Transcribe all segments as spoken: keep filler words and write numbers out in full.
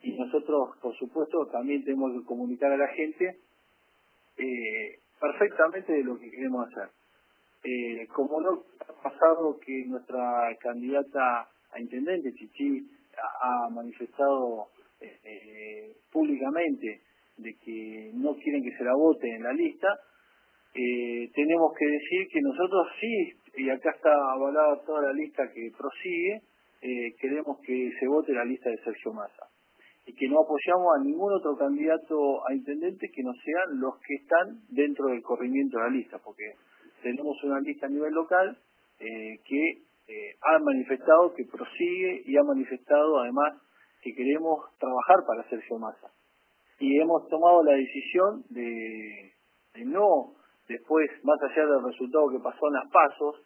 y nosotros, por supuesto, también tenemos que comunicar a la gente eh, perfectamente de lo que queremos hacer. Eh, como no ha pasado que nuestra candidata a intendente, Chichi, ha, ha manifestado eh, eh, públicamente de que no quieren que se la vote en la lista, eh, tenemos que decir que nosotros sí, y acá está avalada toda la lista que prosigue, eh, queremos que se vote la lista de Sergio Massa y que no apoyamos a ningún otro candidato a intendente que no sean los que están dentro del corrimiento de la lista, porque tenemos una lista a nivel local eh, que eh, ha manifestado que prosigue y ha manifestado además que queremos trabajar para Sergio Massa. Y hemos tomado la decisión de, de no, después, más allá del resultado que pasó en las PASOs,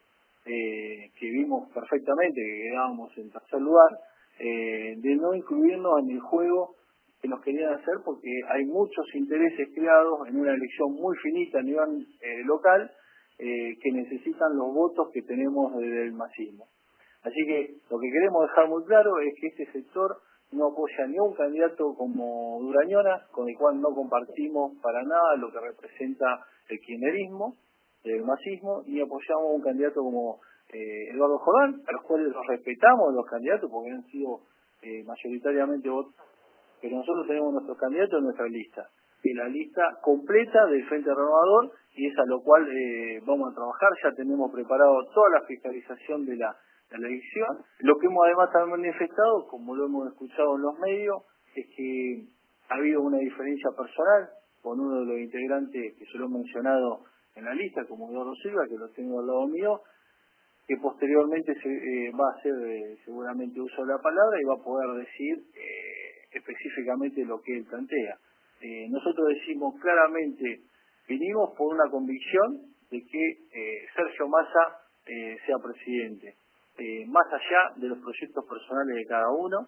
eh, que vimos perfectamente que quedábamos en tercer lugar, eh, de no incluirnos en el juego que nos querían hacer, porque hay muchos intereses creados en una elección muy finita a nivel eh, local, eh, que necesitan los votos que tenemos desde el masismo. Así que lo que queremos dejar muy claro es que este sector no apoya ni a un candidato como Durañona, con el cual no compartimos para nada lo que representa el kirchnerismo, el masismo, ni apoyamos a un candidato como eh, Eduardo Jordán, a los cuales los respetamos, los candidatos, porque han sido eh, mayoritariamente votados, pero nosotros tenemos nuestros candidatos en nuestra lista, y la lista completa del Frente Renovador, y es a lo cual eh, vamos a trabajar. Ya tenemos preparado toda la fiscalización de la, de la elección. Lo que hemos además también manifestado, como lo hemos escuchado en los medios, es que ha habido una diferencia personal con uno de los integrantes que se lo he mencionado en la lista, como Eduardo Silva, que lo tengo al lado mío, que posteriormente se eh, va a hacer eh, seguramente uso de la palabra y va a poder decir eh, específicamente lo que él plantea. Eh, nosotros decimos claramente, vinimos por una convicción de que eh, Sergio Massa eh, sea presidente, eh, más allá de los proyectos personales de cada uno.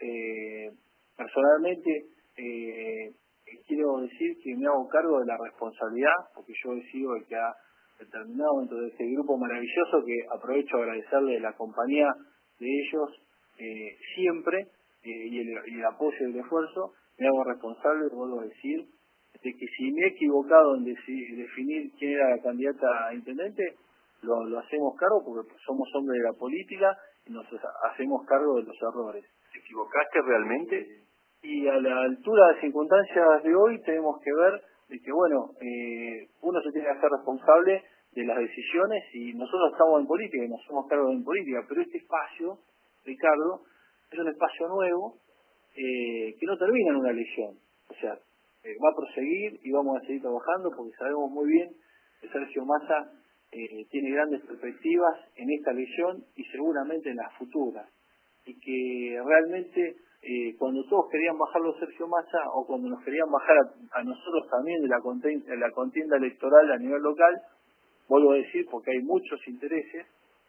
Eh, personalmente eh, quiero decir que me hago cargo de la responsabilidad, porque yo he sido el que ha determinado dentro de este grupo maravilloso, que aprovecho a agradecerle la compañía de ellos eh, siempre, eh, y, el, y el apoyo y el esfuerzo. Me hago responsable, vuelvo a decir, de que si me he equivocado en deci- definir quién era la candidata a intendente, lo, lo hacemos cargo porque somos hombres de la política y nos hacemos cargo de los errores. ¿Te equivocaste realmente? Y a la altura de circunstancias de hoy tenemos que ver de que, bueno, eh, uno se tiene que hacer responsable de las decisiones, y nosotros estamos en política y nos hacemos cargo en política, pero este espacio, Ricardo, es un espacio nuevo eh, que no termina en una elección. O sea, eh, va a proseguir y vamos a seguir trabajando porque sabemos muy bien que Sergio Massa eh, tiene grandes perspectivas en esta elección y seguramente en las futuras, y que realmente eh, cuando todos querían bajarlo a Sergio Massa, o cuando nos querían bajar a, a nosotros también de la contienda, de la contienda electoral a nivel local, vuelvo a decir, porque hay muchos intereses.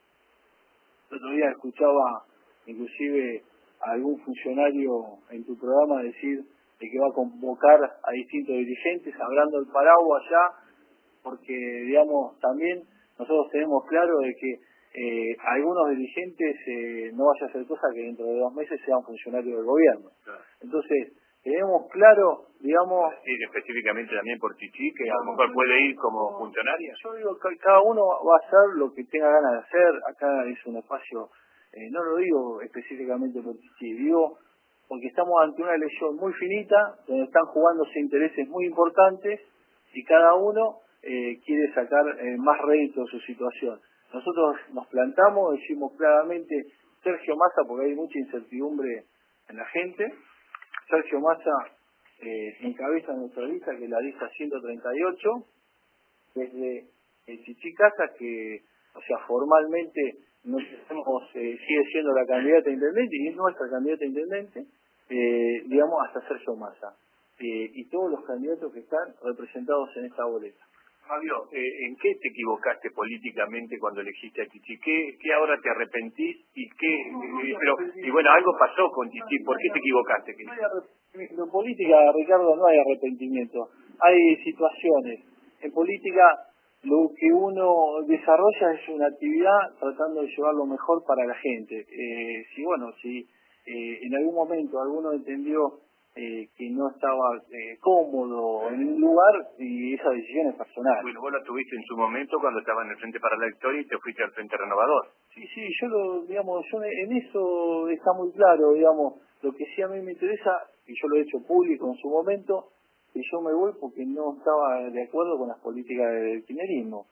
El otro día escuchaba inclusive a algún funcionario en tu programa decir de que va a convocar a distintos dirigentes, hablando del paraguas allá, porque, digamos, también nosotros tenemos claro de que eh, algunos dirigentes eh, no vaya a ser cosa que dentro de dos meses sean funcionarios del gobierno. Claro. Entonces, tenemos claro, digamos... Sí, específicamente también por Chichi, que a lo mejor puede ir como funcionaria. Yo digo que cada uno va a hacer lo que tenga ganas de hacer. Acá es un espacio, eh, no lo digo específicamente por Chichi, digo porque estamos ante una elección muy finita, donde están jugándose intereses muy importantes, y cada uno eh, quiere sacar eh, más rédito de su situación. Nosotros nos plantamos, decimos claramente Sergio Massa, porque hay mucha incertidumbre en la gente. Sergio Massa eh, encabeza nuestra lista, que es la lista ciento treinta y ocho, desde el Chichi Casa, que, o sea, formalmente no tenemos, eh, sigue siendo la candidata a intendente y es nuestra candidata a intendente, eh, digamos, hasta Sergio Massa, eh, y todos los candidatos que están representados en esta boleta. Fabio, eh, ¿en qué te equivocaste políticamente cuando elegiste a Chichi? ¿Qué, qué ahora te arrepentís? Y qué, No, y, pero, y bueno, algo pasó con Chichi. ¿Por qué te equivocaste? No hay arrepentimiento. En política, Ricardo, no hay arrepentimiento. Hay situaciones. En política, lo que uno desarrolla es una actividad tratando de llevar lo mejor para la gente. Eh, si, bueno, si eh, en algún momento alguno entendió eh, que no estaba eh, cómodo en un lugar y esa decisión es personal. Bueno, vos la tuviste en su momento cuando estaba en el Frente para la Victoria y te fuiste al Frente Renovador. Sí, sí, yo lo, digamos, yo en eso está muy claro, digamos, lo que sí a mí me interesa, y yo lo he hecho público en su momento, que yo me voy porque no estaba de acuerdo con las políticas del kirchnerismo.